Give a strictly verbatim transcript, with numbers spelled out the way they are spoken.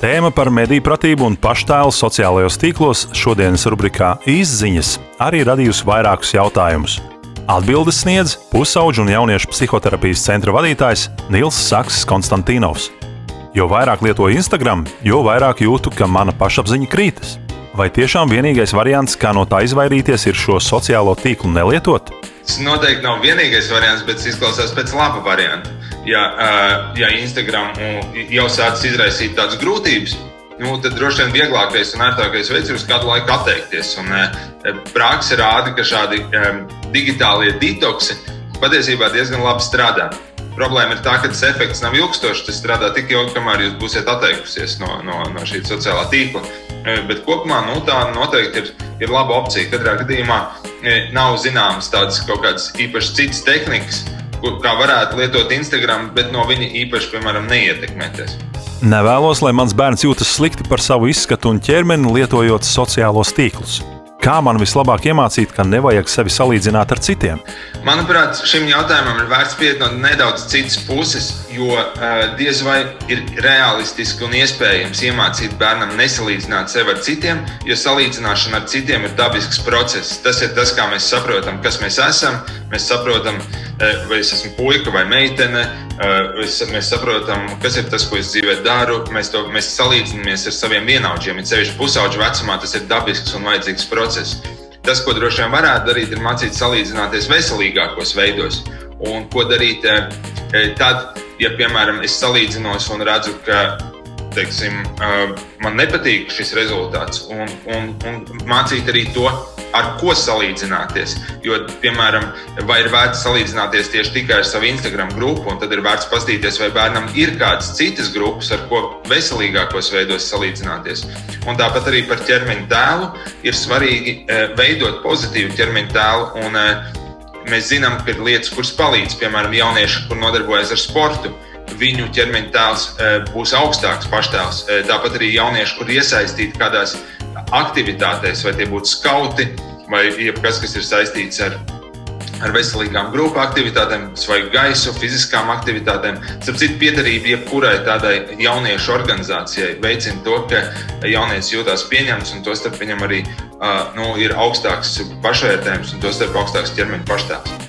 Tēma par medijpratību un paštēlu sociālajos tīklos šodienas rubrikā Izziņas arī radījusi vairākus jautājumus. Atbildes sniedz pusauģu un jauniešu psihoterapijas centra vadītājs Nils Saksis-Konstantīnovs. Jo vairāk lietoju Instagram, jo vairāk jūtu, ka mana pašapziņa krītas. Vai tiešām vienīgais variants, kā no tā izvairīties, ir šo sociālo tīklu nelietot? Tas noteikti nav vienīgais variants, bet tas izklausās pēc laba varianta. Ja, ja Instagram jau sācis izraisīt tādas grūtības, nu, tad droši vien vieglākais un ērtākais veids ir uz kādu laiku atteikties. Un prakse rāda, ka šādi digitālie detoksi patiesībā diezgan labi strādā. Problēma ir tā, ka tas efekts nav ilgstošs, tas strādā tik ilgi, kamēr jūs būsiet atteikusies no, no, no šī sociālā tīkla. Bet kopumā nu, tā noteikti ir, ir laba opcija. Katrā gadījumā nav zināmas tādas kaut kādas īpašas citas tehnikas, kā varētu lietot Instagram, bet no viņa īpaši, piemēram, neietekmēties. Nevēlos, lai mans bērns jūtas slikti par savu izskatu un ķermeni, lietojot sociālos tīklus. Kā man vislabāk iemācīt, ka nevajag sevi salīdzināt ar citiem? Manuprāt, šim jautājumam ir vērts pieiet no nedaudz citas puses, jo uh, diez vai ir realistiski un iespējams iemācīt bērnam nesalīdzināt sevi ar citiem, jo salīdzināšana ar citiem ir dabisks process. Tas ir tas, kā mēs saprotam, kas mēs esam. Mēs saprotam, uh, vai es esmu puika vai meitene, uh, mēs saprotam, kas ir tas, ko es dzīvē daru. Mēs, to, mēs salīdzinamies ar saviem vienaudžiem, it sevišķi pusauģu vecumā tas ir dabisks un vajadzīgs process. Tas, ko droši vien varētu darīt, ir mācīt salīdzināties veselīgākos veidos. Un ko darīt tad, ja, piemēram, es salīdzinos un redzu, ka, teiksim, man nepatīk šis rezultāts, un, un, un mācīt arī to, ar ko salīdzināties. Jo, piemēram, vai ir vērts salīdzināties tieši tikai ar savu Instagram grupu, un tad ir vērts paskatīties, vai bērnam ir kādas citas grupas, ar ko veselīgākos veidos salīdzināties. Un tāpat arī par ķermeņa tēlu ir svarīgi veidot pozitīvu ķermeņa tēlu, un mēs zinām, ka ir lietas, kuras palīdz, piemēram, jaunieši, kur nodarbojas ar sportu, viņu ķermeņa tēls būs augstāks paštēls. Tāpat arī jaunieši, kur iesaistīti kādās aktivitātēs, vai tie būtu skauti, vai jebkas, kas ir saistīts ar, ar veselīgām grupu aktivitātēm, svaigu gaisu, fiziskām aktivitātēm. Starp citu, piederība jebkurai tādai jauniešu organizācijai veicina to, ka jaunietis jūtās pieņemts, un tostarp viņam arī uh, nu, ir augstāks pašvērtējums, un tostarp augstāks ķermeņa paštēls.